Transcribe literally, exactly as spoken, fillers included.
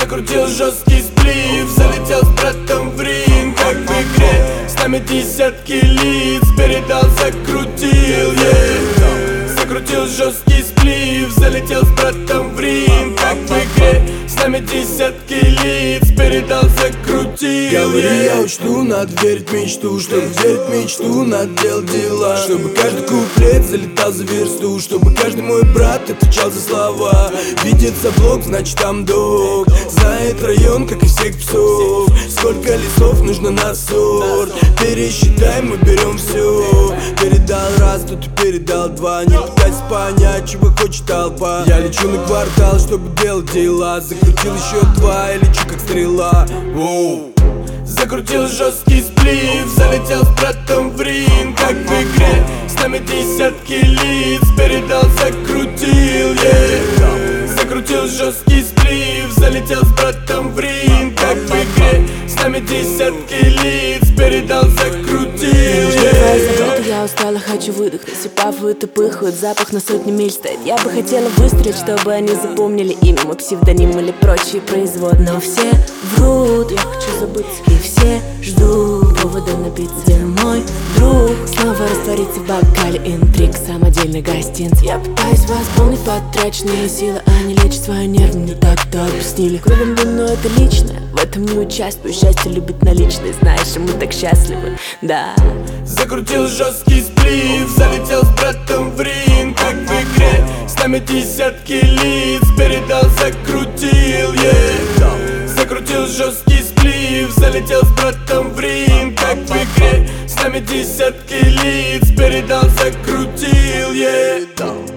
Закрутил жесткий сплив, залетел с братом в ринг, как в игре. С нами десятки лиц, передал, закрутил, yeah. Закрутил жесткий сплив, залетел с братом в ринг, как в игре. С нами десятки лиц, передал, закрутил. Говори, я учту, надо верить в мечту. Чтобы верить в мечту, надо делать дела. Чтобы каждый куплет залетал за версту. Чтобы каждый мой брат отвечал за слова. Видится блок, значит там долг. Знает район, как и всех псов. Сколько лесов нужно на сорт. Пересчитай, мы берем все. Передал раз, тут и передал два. Не пытайся понять, чего хочет толпа. Я лечу на квартал, чтобы делать дела. Закрутил еще два, я лечу как стрела. Воу. Закрутил жесткий сплив, залетел с братом в ринг, как в игре. С нами десятки лиц, передал, закрутил, yeah. Закрутил жесткий сплив, залетел с братом в ринг, как в игре. С нами десятки лиц, передал, закрутил, yeah. Я устала, хочу выдохнуть, и пафуют и пыхают. Запах на сотни миль стоит. Я бы хотела выстрелить, чтобы они запомнили имя, мой псевдоним или прочие производные. Но все врут, я хочу забыться, и все ждут повода напиться. Где мой друг? Снова раствориться в бокале интриг, самодельный гостинц. Я пытаюсь восполнить потраченные силы, они лечат свою нервы, мне так-то объяснили. Кровом вино это личное, в этом не участвую. Счастье любит наличные, знаешь, и мы так счастливы, да. Закрутил жесткий сплив, залетел с братом в ринг, как в игре. С нами десятки лиц, передал, закрутил, yeah. Закрутил жесткий сплив, залетел с братом в ринг, как в игре. С нами десятки лиц, передал, закрутил, yeah.